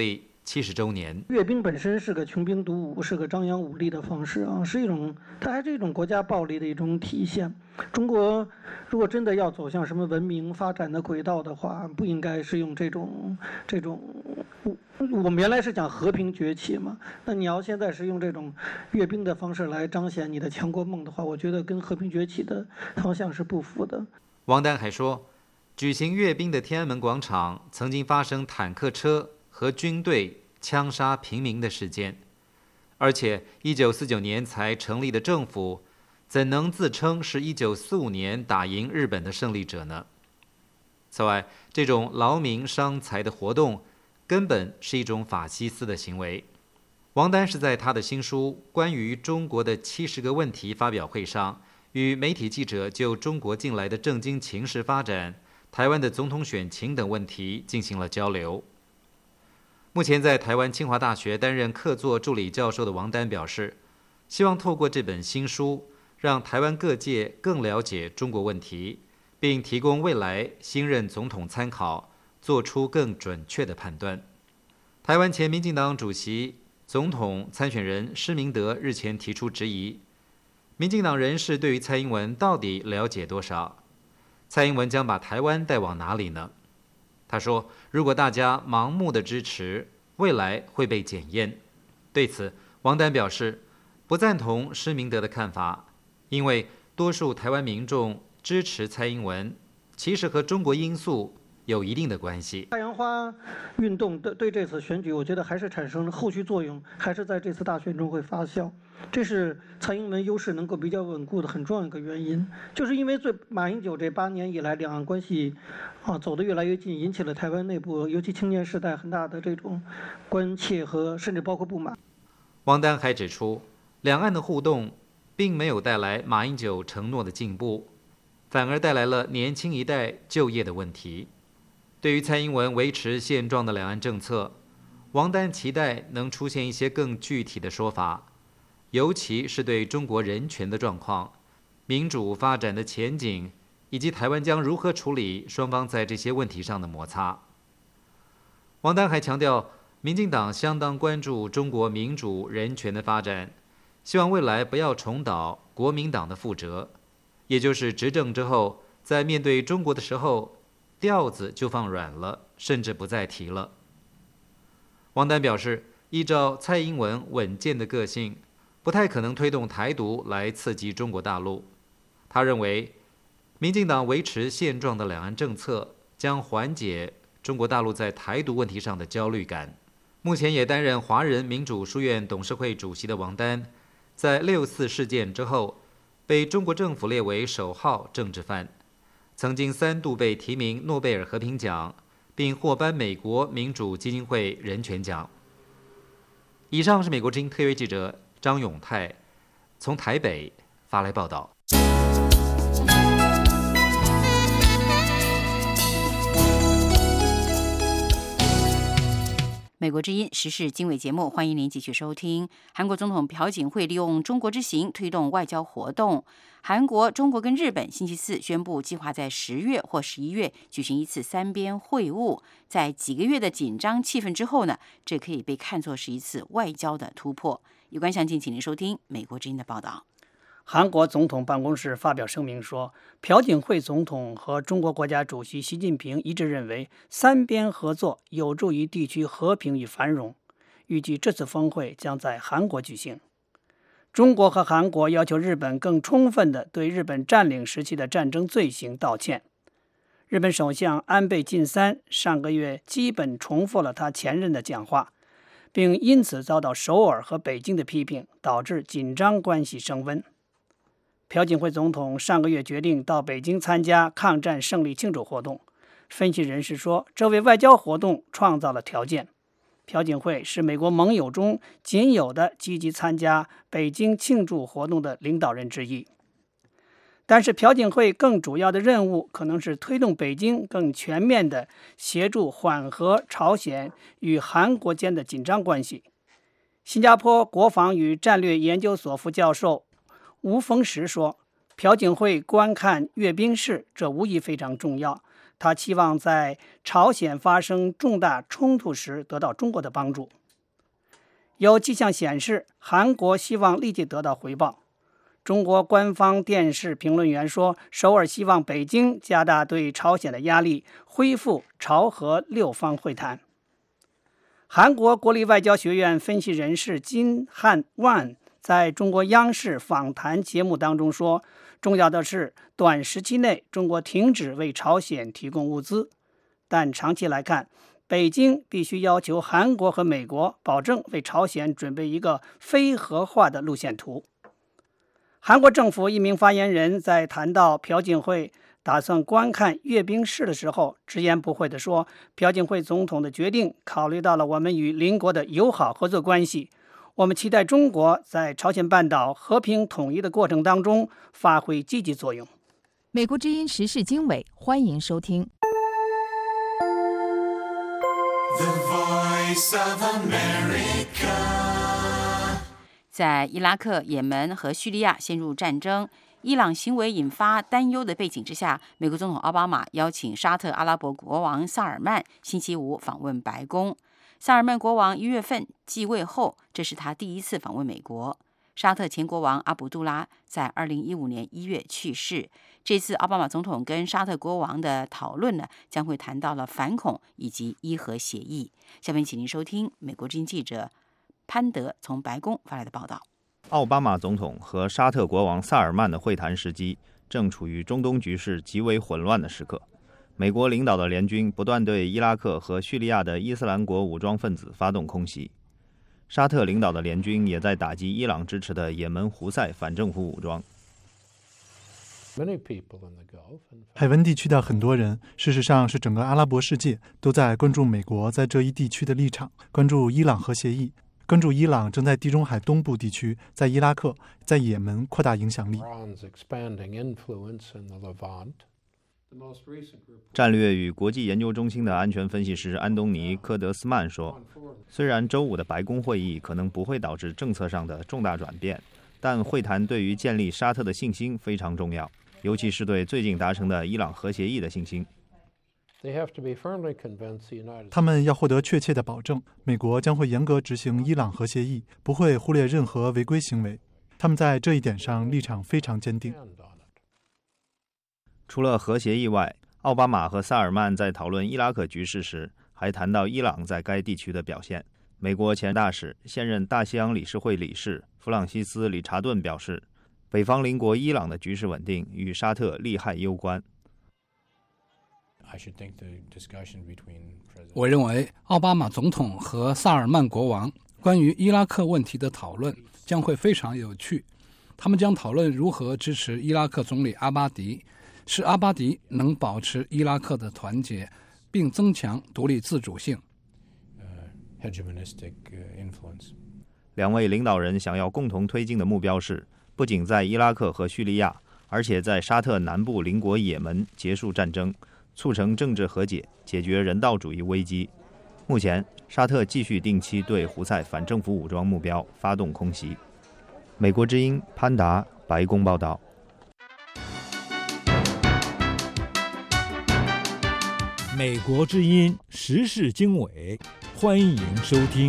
70周年。 阅兵本身是个穷兵黩武，是个张扬武力的方式啊，它还是一种国家暴力的一种体现。中国如果真的要走向什么文明发展的轨道的话，不应该是用这种，我们原来是讲和平崛起嘛，那你要现在是用这种阅兵的方式来彰显你的强国梦的话，我觉得跟和平崛起的方向是不符的。 王丹还说，举行阅兵的天安门广场曾经发生坦克车和军队枪杀平民的事件，而且1949年才成立的政府怎能自称是1945年打赢日本的胜利者呢？此外，这种劳民伤财的活动根本是一种法西斯的行为。王丹是在他的新书《关于中国的70个问题》发表会上，与媒体记者就中国近来的政经情势发展、台湾的总统选情等问题进行了交流。目前在台湾清华大学担任客座助理教授的王丹表示，希望透过这本新书，让台湾各界更了解中国问题，并提供未来新任总统参考，做出更准确的判断。台湾前民进党主席、总统参选人施明德日前提出质疑，民进党人士对于蔡英文到底了解多少？蔡英文将把台湾带往哪里呢？他说，如果大家盲目的支持，未来会被检验。对此，王丹表示不赞同施明德的看法，因为多数台湾民众支持蔡英文，其实和中国因素有一定的关系。 太阳花运动对这次选举，我觉得还是产生了后续作用，还是在这次大选中会发酵。这是蔡英文优势能够比较稳固的很重要一个原因，就是因为马英九这8年以来，两岸关系走得越来越近，引起了台湾内部尤其青年时代很大的这种关切和甚至包括不满。 王丹还指出，两岸的互动并没有带来马英九承诺的进步，反而带来了年轻一代就业的问题。对于蔡英文维持现状的两岸政策，王丹期待能出现一些更具体的说法，尤其是对中国人权的状况、民主发展的前景，以及台湾将如何处理双方在这些问题上的摩擦。王丹还强调，民进党相当关注中国民主人权的发展，希望未来不要重蹈国民党的覆辙，也就是执政之后，在面对中国的时候，调子就放软了，甚至不再提了。王丹表示，依照蔡英文稳健的个性，不太可能推动台独来刺激中国大陆。他认为，民进党维持现状的两岸政策将缓解中国大陆在台独问题上的焦虑感。目前也担任华人民主书院董事会主席的王丹，在6·4事件之后，被中国政府列为首号政治犯，曾经3度被提名诺贝尔和平奖，并获颁美国民主基金会人权奖。以上是美国之音特约记者张永泰从台北发来报道。 美国之音时事经纬节目，欢迎您继续收听。韩国总统朴槿惠利用中国之行推动外交活动。韩国、中国跟日本星期4宣布，计划在10月或11月举行一次3边会晤。在几个月的紧张气氛之后呢，这可以被看作是一次外交的突破。有关详情，请您收听美国之音的报道。 韩国总统办公室发表声明说，朴槿惠总统和中国国家主席习近平一致认为，3边合作有助于地区和平与繁荣。预计这次峰会将在韩国举行。中国和韩国要求日本更充分地对日本占领时期的战争罪行道歉。日本首相安倍晋三上个月基本重复了他前任的讲话，并因此遭到首尔和北京的批评，导致紧张关系升温。朴槿惠总统上个月决定到北京参加抗战胜利庆祝活动。分析人士说，这为外交活动创造了条件。朴槿惠是美国盟友中仅有的积极参加北京庆祝活动的领导人之一。但是朴槿惠更主要的任务可能是推动北京更全面地协助缓和朝鲜与韩国间的紧张关系。新加坡国防与战略研究所副教授吴峰时说，朴槿惠观看阅兵式，这无疑非常重要， 他期望在朝鲜发生重大冲突时得到中国的帮助。有迹象显示，韩国希望立即得到回报。中国官方电视评论员说，首尔希望北京加大对朝鲜的压力，恢复朝核6方会谈。韩国国立外交学院分析人士金汉万在中国央视访谈节目当中说，重要的是短时期内中国停止为朝鲜提供物资，但长期来看，北京必须要求韩国和美国保证为朝鲜准备一个非核化的路线图。韩国政府一名发言人在谈到朴槿惠打算观看阅兵式的时候，直言不讳地说，朴槿惠总统的决定考虑到了我们与邻国的友好合作关系，我们期待中国在朝鲜半岛和平统一的过程当中发挥积极作用。 美国之音时事经纬，欢迎收听。 The Voice of America。在伊拉克、也门和叙利亚陷入战争，伊朗行为引发担忧的背景之下，美国总统奥巴马邀请沙特阿拉伯国王萨尔曼星期五访问白宫。萨尔曼国王1月份继位后，这是他第一次访问美国。沙特前国王阿卜杜拉在2015年1月去世。这次奥巴马总统跟沙特国王的讨论呢，将会谈到了反恐以及伊核协议。下面请您收听美国之音记者潘德从白宫发来的报道。 奥巴马总统和沙特国王萨尔曼的会谈时机正处于中东局势极为混乱的时刻。美国领导的联军不断对伊拉克和叙利亚的伊斯兰国武装分子发动空袭，沙特领导的联军也在打击伊朗支持的也门胡塞反政府武装。 海湾地区的很多人，事实上是整个阿拉伯世界都在关注美国在这一地区的立场，关注伊朗核协议，关注伊朗正在地中海东部地区，在伊拉克、在也门扩大影响力。 战略与国际研究中心的安全分析师安东尼·科德斯曼说，虽然周五的白宫会议可能不会导致政策上的重大转变，但会谈对于建立沙特的信心非常重要，尤其是对最近达成的伊朗核协议的信心。 他们要获得确切的保证，美国将会严格执行伊朗核协议，不会忽略任何违规行为。他们在这一点上立场非常坚定。 除了核协议外，奥巴马和萨尔曼在讨论伊拉克局势时，还谈到伊朗在该地区的表现。美国前大使、现任大西洋理事会理事弗朗西斯·理查顿表示，北方邻国伊朗的局势稳定与沙特利害攸关。 我认为奥巴马总统和萨尔曼国王关于伊拉克问题的讨论将会非常有趣。他们将讨论如何支持伊拉克总理阿巴迪，使阿巴迪能保持伊拉克的团结，并增强独立自主性。 两位领导人想要共同推进的目标是，不仅在伊拉克和叙利亚，而且在沙特南部邻国也门结束战争，促成政治和解，解决人道主义危机。目前，沙特继续定期对胡塞反政府武装目标发动空袭。美国之音潘达，白宫报道。 美国之音时事经纬，欢迎收听。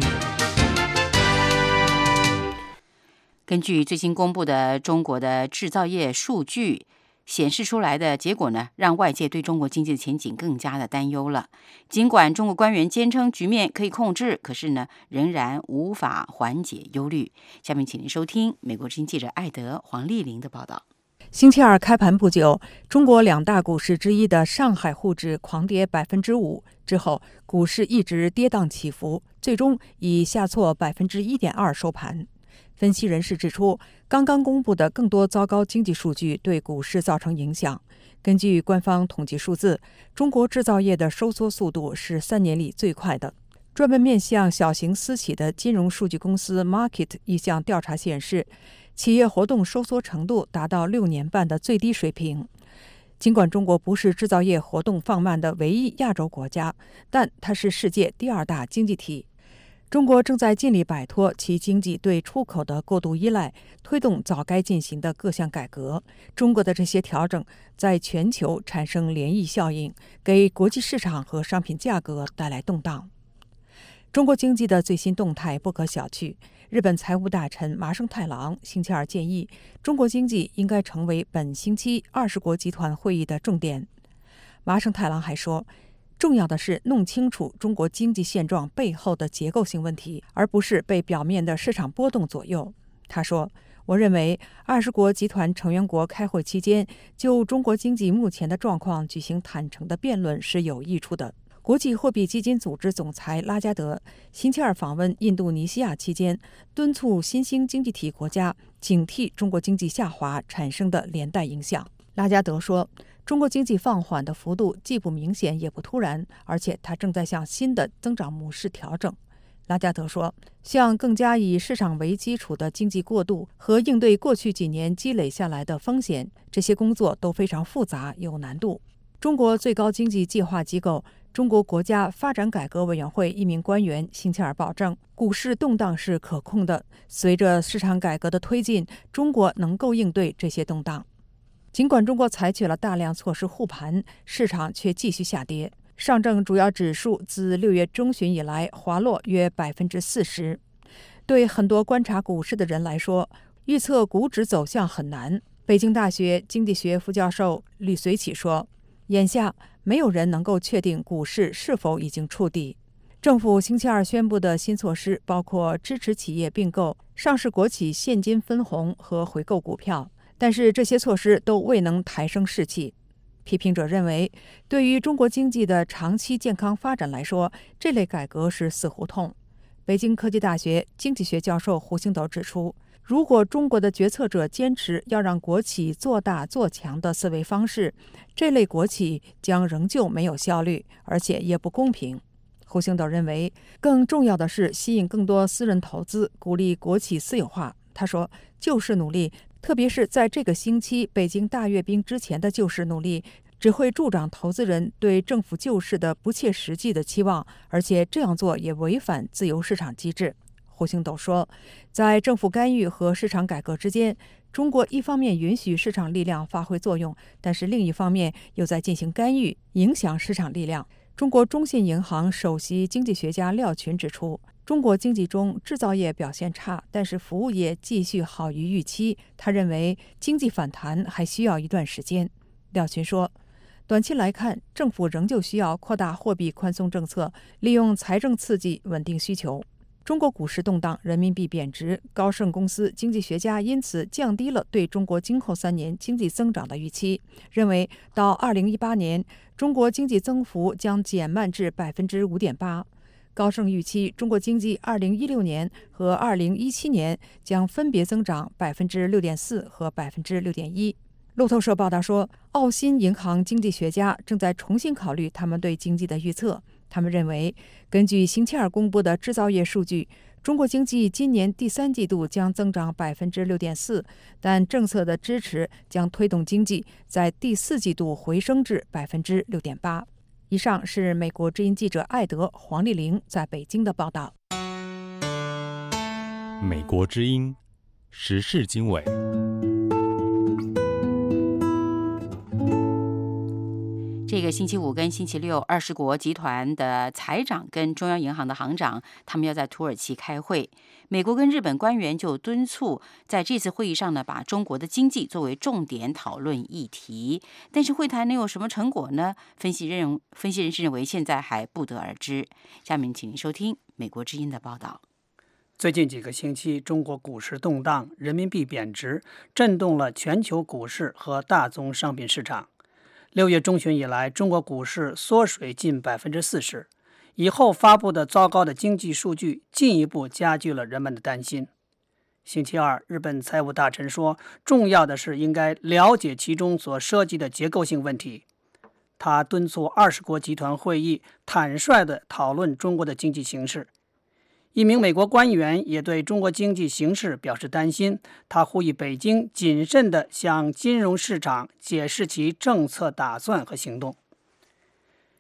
根据最新公布的中国的制造业数据显示出来的结果呢，让外界对中国经济的前景更加的担忧了。尽管中国官员坚称局面可以控制，可是呢，仍然无法缓解忧虑。下面请您收听美国之音记者艾德·黄丽玲的报道。 星期二开盘不久，中国两大股市之一的上海沪指狂跌5%之后，股市一直跌宕起伏，最终以下挫1.2%收盘。分析人士指出，刚刚公布的更多糟糕经济数据对股市造成影响。根据官方统计数字，中国制造业的收缩速度是3年里最快的。专门面向小型私企的金融数据公司 Market 一项调查显示，企业活动收缩程度达到6年半的最低水平。尽管中国不是制造业活动放慢的唯一亚洲国家，但它是世界第2大经济体。 中国正在尽力摆脱其经济对出口的过度依赖，推动早该进行的各项改革。中国的这些调整在全球产生涟漪效应，给国际市场和商品价格带来动荡。中国经济的最新动态不可小觑。日本财务大臣麻生太郎星期二建议，中国经济应该成为本星期20国集团会议的重点。麻生太郎还说，重要的是弄清楚中国经济现状背后的结构性问题，而不是被表面的市场波动左右。他说，我认为20国集团成员国开会期间就中国经济目前的状况举行坦诚的辩论是有益处的。国际货币基金组织总裁拉加德星期二访问印度尼西亚期间，敦促新兴经济体国家警惕中国经济下滑产生的连带影响。拉加德说，中国经济放缓的幅度既不明显也不突然，而且它正在向新的增长模式调整。拉加德说，像更加以市场为基础的经济过渡和应对过去几年积累下来的风险，这些工作都非常复杂有难度。中国最高经济计划机构中国国家发展改革委员会一名官员星期二保证，股市动荡是可控的，随着市场改革的推进，中国能够应对这些动荡。尽管中国采取了大量措施护盘，市场却继续下跌。上证主要指数自6月中旬以来滑落约40%。对很多观察股市的人来说，预测股指走向很难。北京大学经济学副教授吕随启说，眼下没有人能够确定股市是否已经触底。政府星期二宣布的新措施包括支持企业并购、上市国企现金分红和回购股票，但是这些措施都未能抬升士气。批评者认为，对于中国经济的长期健康发展来说，这类改革是死胡同。北京科技大学经济学教授胡星斗指出，如果中国的决策者坚持要让国企做大做强的思维方式，这类国企将仍旧没有效率，而且也不公平。胡星斗认为，更重要的是吸引更多私人投资，鼓励国企私有化。他说，救市努力，特别是在这个星期北京大阅兵之前的救市努力，只会助长投资人对政府救市的不切实际的期望，而且这样做也违反自由市场机制。胡星斗说，在政府干预和市场改革之间，中国一方面允许市场力量发挥作用，但是另一方面又在进行干预，影响市场力量。中国中信银行首席经济学家廖群指出，中国经济中制造业表现差，但是服务业继续好于预期。他认为经济反弹还需要一段时间。廖群说，短期来看，政府仍旧需要扩大货币宽松政策，利用财政刺激稳定需求。中国股市动荡，人民币贬值，高盛公司经济学家因此降低了对中国今后3年经济增长的预期，认为到2018年，中国经济增幅将减慢至5.8%。高盛预期中国经济2016年和2017年将分别增长6.4%和6.1%。路透社报道说，澳新银行经济学家正在重新考虑他们对经济的预测。他们认为，根据星期二公布的制造业数据，中国经济今年第3季度将增长6.4%，但政策的支持将推动经济在第4季度回升至6.8%。以上是美国之音记者艾德·黄丽玲在北京的报道。 美国之音时事经纬。 这个星期五跟星期六，20国集团的财长跟中央银行的行长，他们要在土耳其开会。美国跟日本官员就敦促在这次会议上呢，把中国的经济作为重点讨论议题。但是会谈能有什么成果呢？分析人士认为，现在还不得而知。下面请您收听美国之音的报道。 最近几个星期，中国股市动荡，人民币贬值，震动了全球股市和大宗商品市场。6月中旬以来，中国股市缩水近40%，以后发布的糟糕的经济数据进一步加剧了人们的担心。星期二，日本财务大臣说，重要的是应该了解其中所涉及的结构性问题。他敦促20国集团会议坦率地讨论中国的经济形势。一名美国官员也对中国经济形势表示担心，他呼吁北京谨慎地向金融市场解释其政策打算和行动。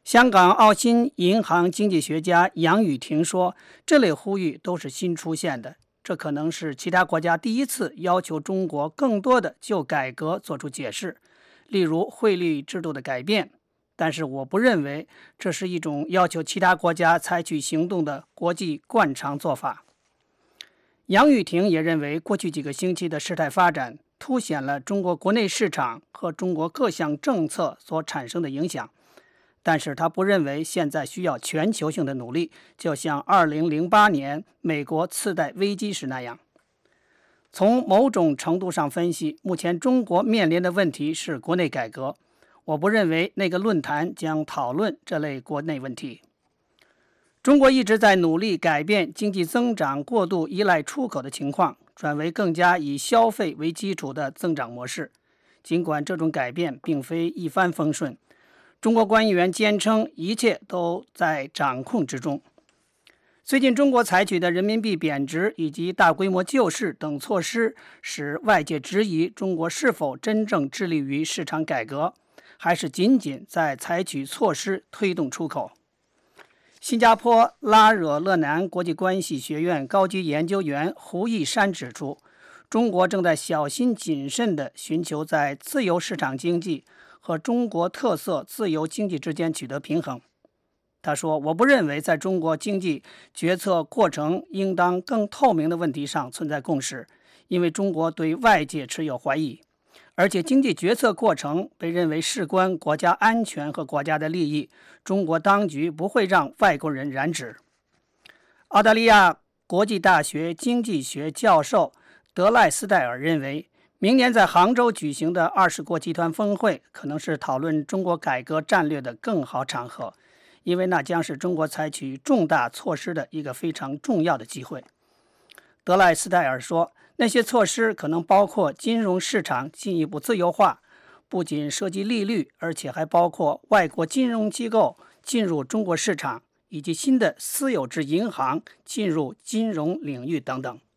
香港澳新银行经济学家杨宇霆说，这类呼吁都是新出现的，这可能是其他国家第一次要求中国更多的就改革做出解释，例如汇率制度的改变，但是我不认为这是一种要求其他国家采取行动的国际惯常做法。杨宇霆也认为，过去几个星期的事态发展凸显了中国国内市场和中国各项政策所产生的影响，但是他不认为现在需要全球性的努力，就像2008年美国次贷危机时那样。从某种程度上分析，目前中国面临的问题是国内改革，我不认为那个论坛将讨论这类国内问题。中国一直在努力改变经济增长过度依赖出口的情况，转为更加以消费为基础的增长模式。尽管这种改变并非一帆风顺，中国官员坚称一切都在掌控之中。最近中国采取的人民币贬值以及大规模救市等措施，使外界质疑中国是否真正致力于市场改革，还是仅仅在采取措施推动出口。新加坡拉惹勒南国际关系学院高级研究员胡义山指出，中国正在小心谨慎地寻求在自由市场经济和中国特色自由经济之间取得平衡。他说，我不认为在中国经济决策过程应当更透明的问题上存在共识，因为中国对外界持有怀疑，而且经济决策过程被认为事关国家安全和国家的利益，中国当局不会让外国人染指。澳大利亚国际大学经济学教授德赖斯戴尔认为，明年在杭州举行的20国集团峰会可能是讨论中国改革战略的更好场合，因为那将是中国采取重大措施的一个非常重要的机会。德赖斯戴尔说，那些措施可能包括金融市场进一步自由化，不仅涉及利率，而且还包括外国金融机构进入中国市场，以及新的私有制银行进入金融领域等等。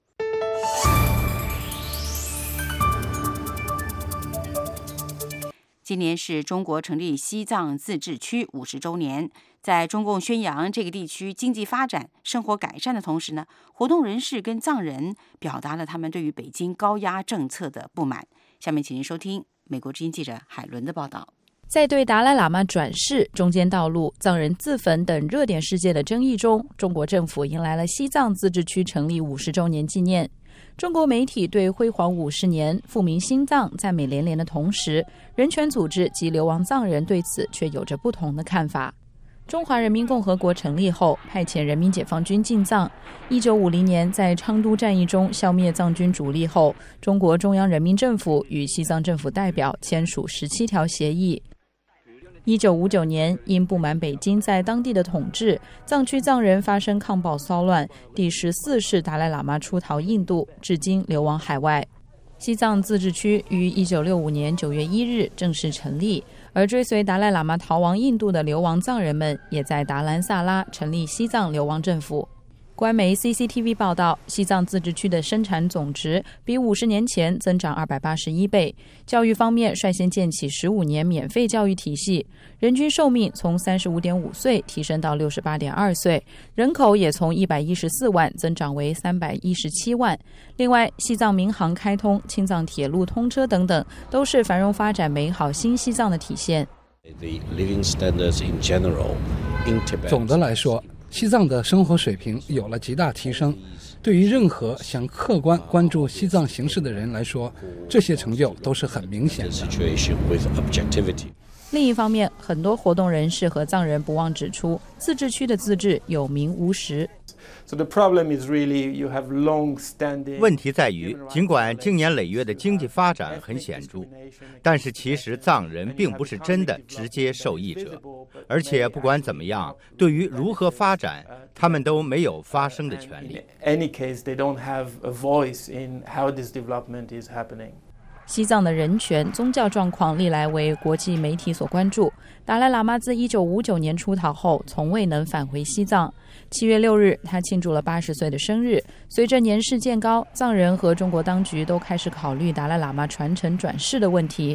今年是中国成立西藏自治区50周年，在中共宣扬这个地区经济发展、生活改善的同时呢，活动人士跟藏人表达了他们对于北京高压政策的不满。下面请您收听美国之音记者海伦的报道。 在对达赖喇嘛转世、中间道路、藏人自焚等热点事件的争议中，中国政府迎来了西藏自治区成立50周年纪念。中国媒体对辉煌50年、复明新藏赞美连连的同时，人权组织及流亡藏人对此却有着不同的看法。中华人民共和国成立后，派遣人民解放军进藏。1950年在昌都战役中消灭藏军主力后，中国中央人民政府与西藏政府代表签署17条协议。1959年，因不满北京在当地的统治，藏区藏人发生抗暴骚乱，第14世达赖喇嘛出逃印度，至今流亡海外。西藏自治区于1965年9月1日正式成立，而追随达赖喇嘛逃亡印度的流亡藏人们也在达兰萨拉成立西藏流亡政府。官媒 CCTV 报道，西藏自治区的生产总值比50年前增长281倍。教育方面，率先建起15年免费教育体系，人均寿命从35.5岁提升到68.2岁，人口也从114万增长为317万。另外，西藏民航开通、青藏铁路通车等等，都是繁荣发展美好新西藏的体现。 总的来说，西藏的生活水平有了极大提升，对于任何想客观关注西藏形势的人来说，这些成就都是很明显的。 另一方面，很多活动人士和藏人不忘指出，自治区的自治有名无实。 问题在于，尽管经年累月的经济发展很显著，但是其实藏人并不是真的直接受益者，而且不管怎么样，对于如何发展，他们都没有发声的权利。 西藏的人权、宗教状况历来为国际媒体所关注。达赖喇嘛自1959年出逃后，从未能返回西藏。7月6日，他庆祝了80岁的生日。随着年事渐高，藏人和中国当局都开始考虑达赖喇嘛传承转世的问题。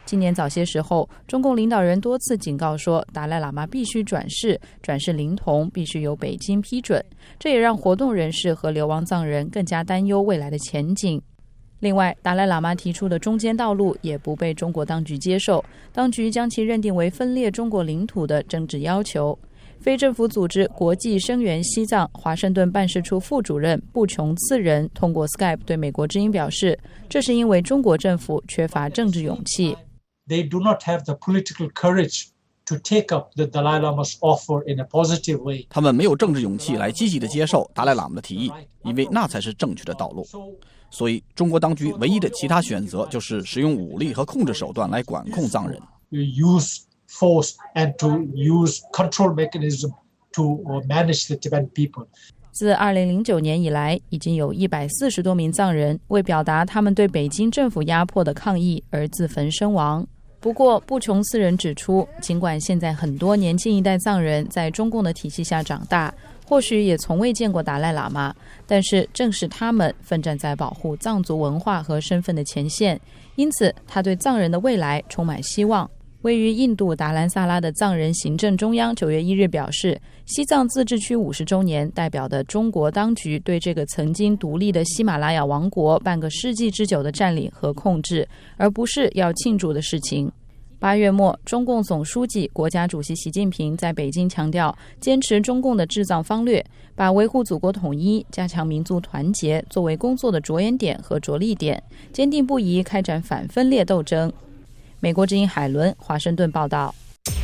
今年早些时候，中共领导人多次警告说，达赖喇嘛必须转世，转世灵童必须由北京批准。这也让活动人士和流亡藏人更加担忧未来的前景。另外，达赖喇嘛提出的中间道路也不被中国当局接受，当局将其认定为分裂中国领土的政治要求。非政府组织国际声援西藏华盛顿办事处副主任布琼次仁通过 Skype 对美国之音表示，这是因为中国政府缺乏政治勇气。 They do not have the political courage to take up the Dalai Lama's offer in a positive way. 他们没有政治勇气来积极地接受达赖喇嘛的提议，因为那才是正确的道路。所以，中国当局唯一的其他选择就是使用武力和控制手段来管控藏人。 Use force and to use control mechanism to manage the Tibetan people. 自2009年以来，已经有140多名藏人为表达他们对北京政府压迫的抗议而自焚身亡。不过，布琼斯人指出，尽管现在很多年轻一代藏人在中共的体系下长大，或许也从未见过达赖喇嘛，但是正是他们奋战在保护藏族文化和身份的前线，因此他对藏人的未来充满希望。位于印度达兰萨拉的藏人行政中央9月1日表示，西藏自治区50周年代表的中国当局对这个曾经独立的喜马拉雅王国半个世纪之久的占领和控制，而不是要庆祝的事情。8月末，中共总书记、国家主席习近平在北京强调，坚持中共的治藏方略，把维护祖国统一、加强民族团结作为工作的着眼点和着力点，坚定不移开展反分裂斗争。美国之音海伦华盛顿报道。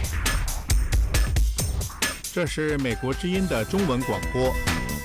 这是美国之音的中文广播。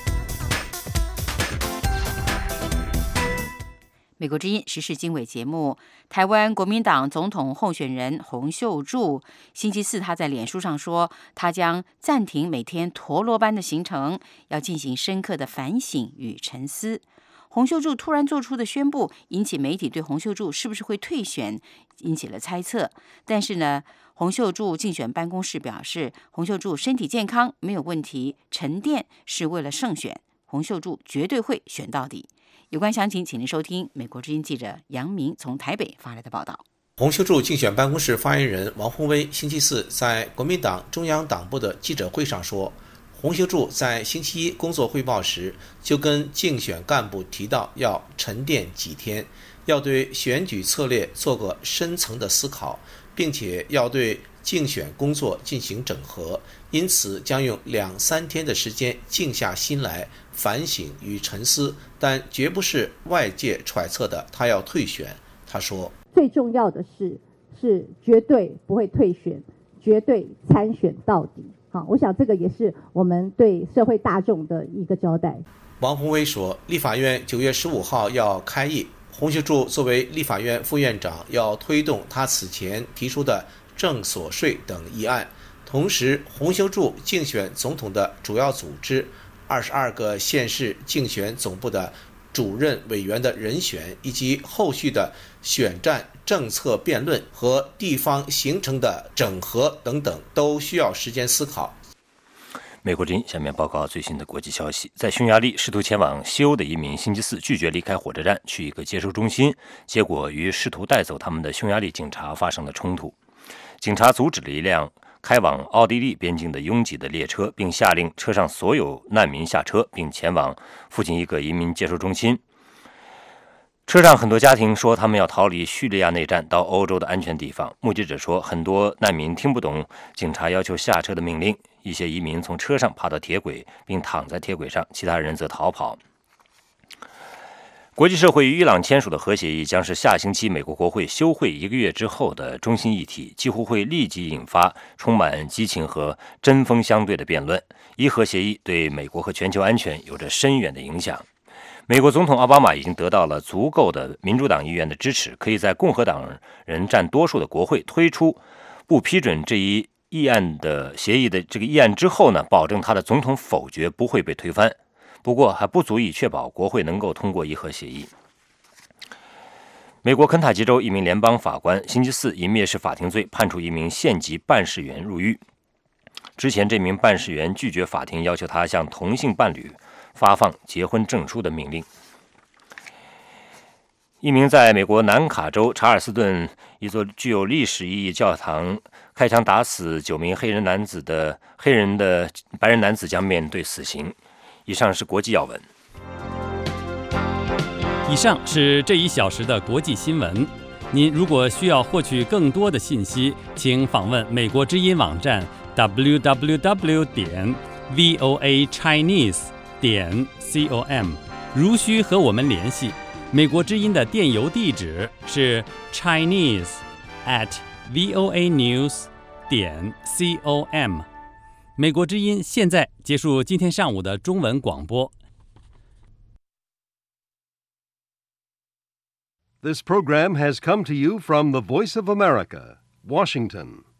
美国之音时事经纬节目，台湾国民党总统候选人洪秀柱星期四他在脸书上说，他将暂停每天陀螺般的行程，要进行深刻的反省与沉思。洪秀柱突然做出的宣布，引起媒体对洪秀柱是不是会退选引起了猜测。但是呢，洪秀柱竞选办公室表示，洪秀柱身体健康，没有问题，沉淀是为了胜选，洪秀柱绝对会选到底。有关详情，请您收听美国之音记者杨明从台北发来的报道。 洪秀柱竞选办公室发言人王宏威星期四在国民党中央党部的记者会上说，洪秀柱在星期一工作汇报时就跟竞选干部提到要沉淀几天，要对选举策略做个深层的思考，并且要对竞选工作进行整合，因此将用2-3天的时间静下心来反省与沉思，但绝不是外界揣测的他要退选。他说， 最重要的是绝对不会退选，绝对参选到底。好，我想这个也是我们对社会大众的一个交代。 王宏威说，立法院9月15号要开议，洪秀柱作为立法院副院长要推动他此前提出的正所税等议案。同时，洪秀柱竞选总统的主要组织22个县市竞选总部的主任委员的人选，以及后续的选战政策辩论和地方形成的整合等等，都需要时间思考。 美国之音下面报告最新的国际消息。在匈牙利，试图前往西欧的移民星期四拒绝离开火车站，去一个接收中心，结果与试图带走他们的匈牙利警察发生了冲突。警察阻止了一辆开往奥地利边境的拥挤的列车，并下令车上所有难民下车，并前往附近一个移民接收中心。车上很多家庭说他们要逃离叙利亚内战到欧洲的安全地方。目击者说，很多难民听不懂警察要求下车的命令，一些移民从车上爬到铁轨并躺在铁轨上，其他人则逃跑。国际社会与伊朗签署的核协议将是下星期美国国会休会1个月之后的中心议题，几乎会立即引发充满激情和针锋相对的辩论。伊核协议对美国和全球安全有着深远的影响。美国总统奥巴马已经得到了足够的民主党议员的支持，可以在共和党人占多数的国会推出不批准这一议案的协议的这个议案之后呢，保证他的总统否决不会被推翻。不过还不足以确保国会能够通过伊核协议。美国肯塔基州一名联邦法官星期四以蔑视法庭罪判处一名县级办事员入狱。之前这名办事员拒绝法庭要求他向同性伴侣发放结婚证书的命令。 一名在美国南卡州查尔斯顿一座具有历史意义教堂开枪打死9名白人男子将面对死刑。以上是国际要闻。 以上是这1小时的国际新闻。您如果需要获取更多的信息，请访问美国之音网站 www.voachinese.com。如需和我们联系，美国之音的电邮地址是 chinese@voanews.com。美国之音现在结束今天上午的中文广播。 This program has come to you from the Voice of America, Washington.